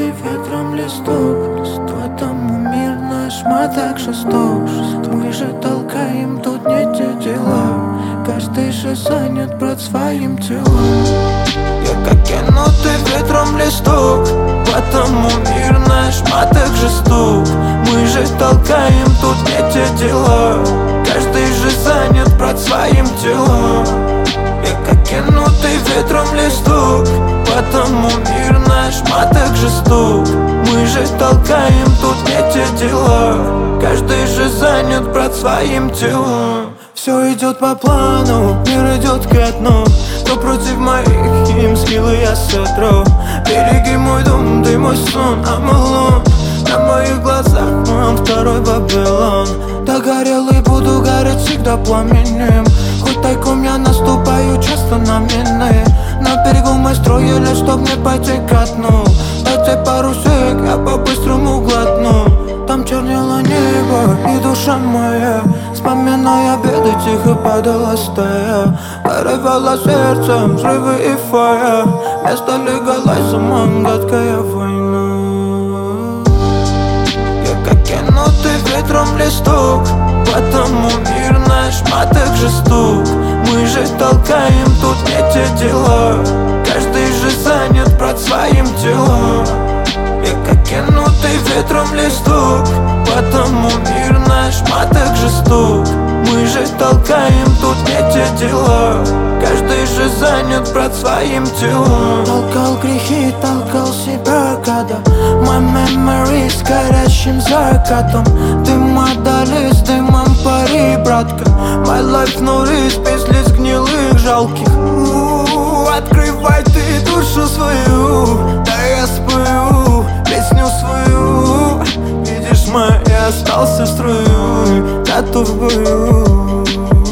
Кинутый ветром листок, потому мир наш, мы так жесток. Мы же толкаем тут не те дела, каждый же занят, брат, своим телом. Я как кинутый ветром листок, потому мир наш, мы так жесток. Мы же толкаем тут не те дела, каждый же занят, брат, своим телом. Я как кинутый ветром листок, потому мир наш, мы так жесток. Мы же толкаем тут не те дела, каждый же занят, брат, своим телом. Все идет по плану, мир идет ко дну, но против моих им скиллы я сотру. Береги мой дом, ты мой сон, Амалон. На моих глазах мой второй Вавилон. Догорелый буду гореть всегда пламенем, хоть тайком я наступаю часто на мины. На берегу мы строили, чтоб не пойти ко дну. Дайте пару сек, я по-быстрому глотну. Там чернело небо и душа моя, вспоминая беды, тихо падала стая. Порывало сердцем взрывы и фая, вместо легалайза гадкая война. Я как кинутый ветром листок, потому мир наш, мы так жесток. Мы же толкаем тут не те дела, каждый же занят, брат, своим телом. Я как кинутый ветром листок, потому мир наш, мы так жесток. Мы же толкаем тут не те дела, каждый же занят, брат, своим телом. Толкал грехи, толкал себя, когда my memories горящим закатом. Дым отдали с дымом пари, братка. My life no risk, без лиц гнилых, жалких. Открывай ты душу свою, да я спою песню свою. Видишь, я остался в строю, готов в бою.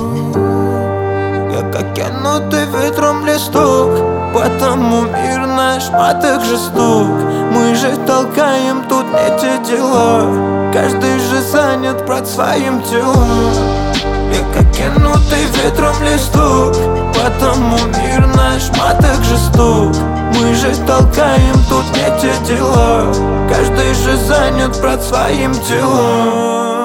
Я как кинутый ветром листок, потому мир наш, мы так жесток. Мы же толкаем тут не те дела, каждый же занят, брат, своим телом. Я как кинутый ветром листок, потому мир наш, мы так жесток. Мы же толкаем тут не те дела, каждый же занят, брат, своим телом.